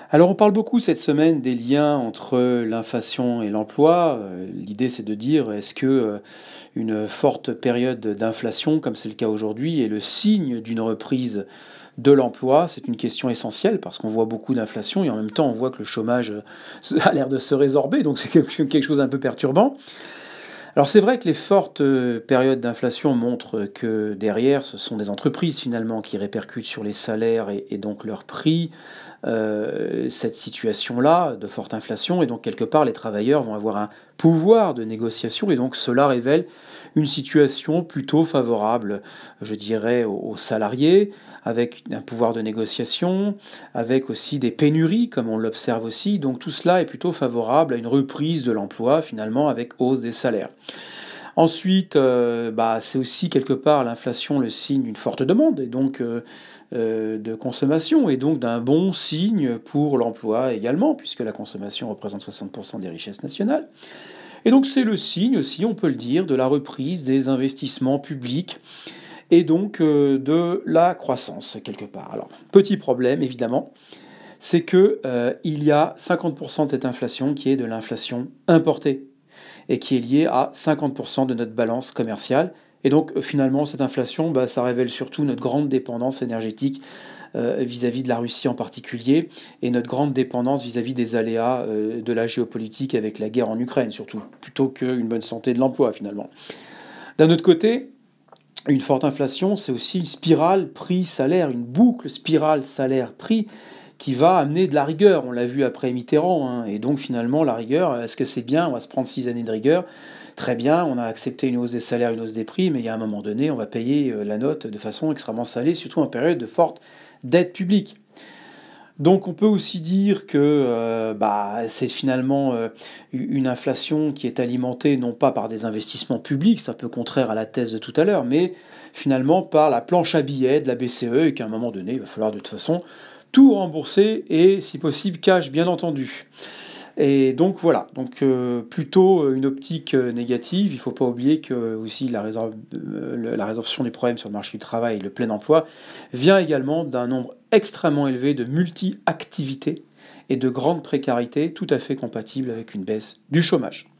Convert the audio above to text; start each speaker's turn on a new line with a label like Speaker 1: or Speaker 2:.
Speaker 1: Alors on parle beaucoup cette semaine des liens entre l'inflation et l'emploi. L'idée c'est de dire est-ce que une forte période d'inflation, comme c'est le cas aujourd'hui, est le signe d'une reprise de l'emploi? C'est une question essentielle parce qu'on voit beaucoup d'inflation et en même temps on voit que le chômage a l'air de se résorber, donc c'est quelque chose d'un peu perturbant. Alors c'est vrai que les fortes périodes d'inflation montrent que derrière, ce sont des entreprises finalement qui répercutent sur les salaires et donc leurs prix, cette situation-là de forte inflation et donc quelque part les travailleurs vont avoir un pouvoir de négociation et donc cela révèle une situation plutôt favorable, je dirais, aux salariés, avec un pouvoir de négociation, avec aussi des pénuries comme on l'observe aussi, donc tout cela est plutôt favorable à une reprise de l'emploi finalement avec hausse des salaires. Ensuite, c'est aussi quelque part l'inflation le signe d'une forte demande et donc de consommation et donc d'un bon signe pour l'emploi également, puisque la consommation représente 60 des richesses nationales. Et donc c'est le signe aussi, on peut le dire, de la reprise des investissements publics et donc de la croissance quelque part. Alors, petit problème évidemment, c'est que il y a 50% de cette inflation qui est de l'inflation importée et qui est lié à 50% de notre balance commerciale. Et donc finalement, cette inflation, ça révèle surtout notre grande dépendance énergétique vis-à-vis de la Russie en particulier, et notre grande dépendance vis-à-vis des aléas de la géopolitique avec la guerre en Ukraine, surtout, plutôt qu'une bonne santé de l'emploi finalement. D'un autre côté, une forte inflation, c'est aussi une spirale prix-salaire, une boucle spirale salaire-prix qui va amener de la rigueur. On l'a vu après Mitterrand, hein. Et donc finalement, la rigueur, est-ce que c'est bien? On va se prendre 6 années de rigueur. Très bien, on a accepté une hausse des salaires, une hausse des prix, mais il y a un moment donné, on va payer la note de façon extrêmement salée, surtout en période de forte dette publique. Donc on peut aussi dire que c'est finalement une inflation qui est alimentée non pas par des investissements publics, c'est un peu contraire à la thèse de tout à l'heure, mais finalement par la planche à billets de la BCE et qu'à un moment donné, il va falloir de toute façon tout rembourser et si possible cash bien entendu. Et donc voilà, donc plutôt une optique négative. Il ne faut pas oublier que aussi la résorption des problèmes sur le marché du travail et le plein emploi vient également d'un nombre extrêmement élevé de multi-activités et de grande précarité, tout à fait compatible avec une baisse du chômage.